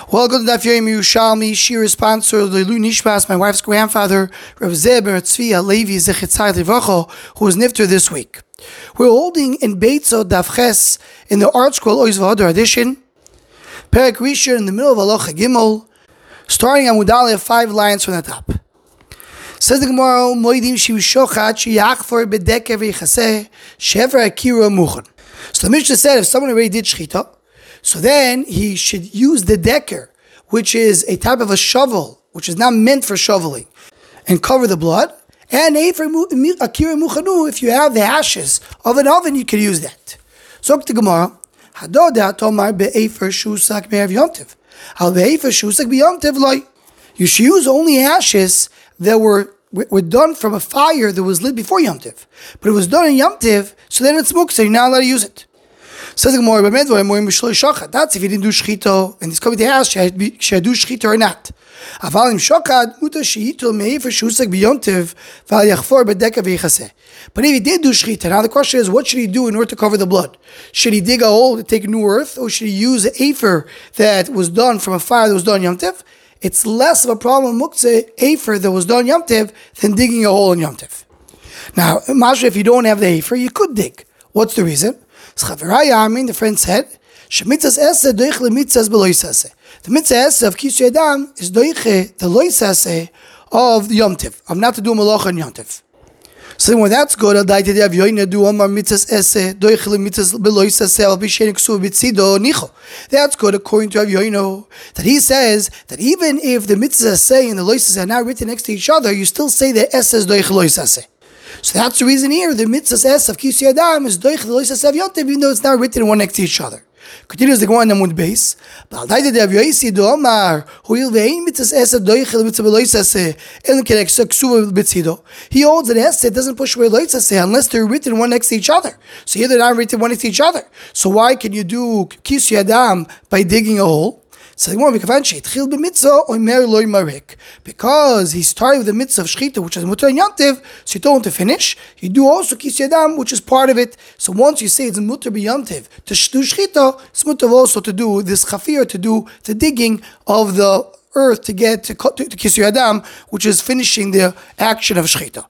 Welcome to Daf Yomi Yerushalmi. Shir sponsor Leilu Nishmas, my wife's grandfather, Rav Zeb Tzvi Alevi Zechitzai Levacho, who was nifter this week. We're holding in Beitzo Daf Ches in the Art Scroll Oiz V'Hadar edition, Perek Rishon in the middle of Halacha Gimel, starting on Mudaleh 5 lines from the top. Says the Gemara, Moedim Shiv Shochat Sheyachfor Bedeker V'Yichaseh Shever Akira Muchan. So the Mishnah said if someone already did Shechita, so then he should use the decker, which is a type of a shovel, which is not meant for shoveling, and cover the blood. And akira muchanu, if you have the ashes of an oven, you can use that. So the Gemara, Hadoda tomar be'efer shusak me'av yomtiv. Al be'efer shusak be'yomtiv loy. You should use only ashes that were done from a fire that was lit before yomtiv. But it was done in yomtiv, so then it's muktzah, you're not allowed to use it. Says the Gemara, that's if you didn't do shechita, and it's coming to ask, should I do shechita or not? But if he did do shechita, now the question is, what should he do in order to cover the blood? Should he dig a hole to take new earth, or should he use an afer that was done from a fire that was done Yom Tov? It's less of a problem with muktzeh afer that was done Yom Tov than digging a hole in Yom Tov. Now, if you don't have the afer, you could dig. What's the reason? The friend said, the mitzvah of Kisui Adam is doiche the loisase of the Yom Tov, of not to do malacha in Yom Tov. So when that's good, I'll die to have Yoina do Omar mitzvah esse doiche le mitzvah beloisase al bishen ksu bitzido nicho. That's good according to Rav Yoina, that he says that even if the mitzvah say and the loisase are not written next to each other, you still say the esse is doiche loisase. So that's the reason here, the mitzvah S of Kisui Adam is doich the loisas of Yom Tov, even though it's not written one next to each other. Continues the Gemara in the Mud base. He holds that S doesn't push away loisas unless they're written one next to each other. So here they're not written one next to each other. So why can you do Kisui Adam by digging a hole? So because he started with the mitzvah of shechita, which is mutar and yomtiv, so you don't want to finish. You do also Kisui Adam, which is part of it. So once you say it's mutar b'yomtiv to do shechita, it's mutar also to do this chafir, to do the digging of the earth to get to Kisui Adam, which is finishing the action of shechita.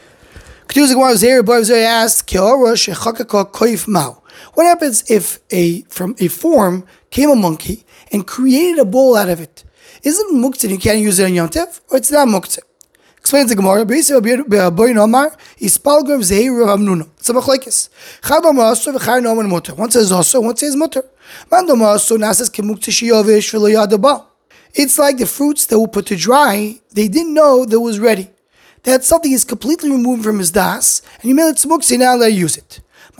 What happens if from a form came a monkey and created a bowl out of it? Is it muktzah? You can't use it on Yom Tov, or it's not muktzah? Explains the Gemara. It's a machlekes. One says also, one says mutter. It's like the fruits that were put to dry. They didn't know that was ready. That something is completely removed from his das, and you made it muktzah. Now let use it. The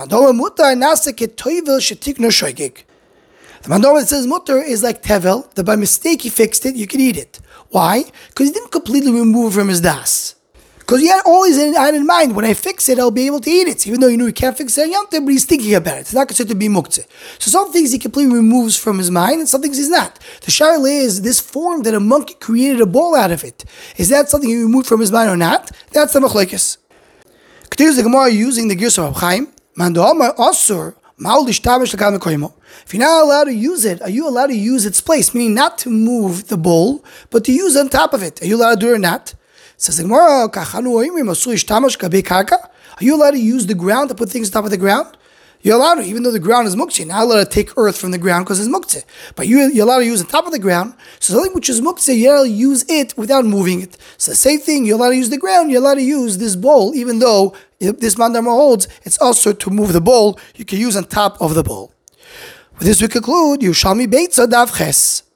mandoma that says mutter is like tevel, that by mistake he fixed it, you can eat it. Why? Because he didn't completely remove from his das. Because he had always had in mind, when I fix it, I'll be able to eat it. Even though he can't fix it on Yom Tov, but he's thinking about it. It's not considered to be muktzeh. So some things he completely removes from his mind, and some things he's not. The shaila is this form that a monkey created a bowl out of it. Is that something he removed from his mind or not? That's the machlekes. Continues the Gemara using the Girs of Reb Chaim. If you're not allowed to use it, are you allowed to use its place? Meaning not to move the bowl, but to use on top of it. Are you allowed to do it or not? Says the Gemara, are you allowed to use the ground to put things on top of the ground? You're allowed to, even though the ground is muktzeh. You're not allowed to take earth from the ground because it's muktzeh. But you're allowed to use on top of the ground. So something which is muktzeh, you're allowed to use it without moving it. So the same thing, you're allowed to use the ground, you're allowed to use this bowl, even though this mandama holds, it's also to move the bowl, you can use on top of the bowl. With this we conclude, Yerushalmi Beitza Daf Ches.